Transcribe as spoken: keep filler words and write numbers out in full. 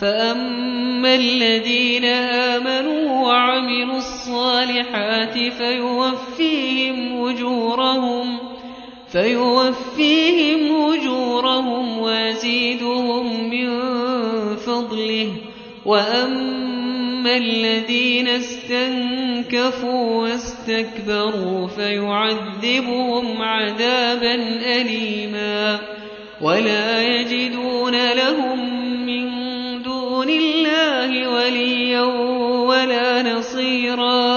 فأما الذين آمنوا وعملوا الصالحات فيوفيهم أجورهم فيوفيهم أجورهم ويزيدهم من فضله. وأما الذين استنكفوا واستكبروا فيعذبهم عذابا أليما ولا يجدون لهم من دون الله وليا ولا نصيرا.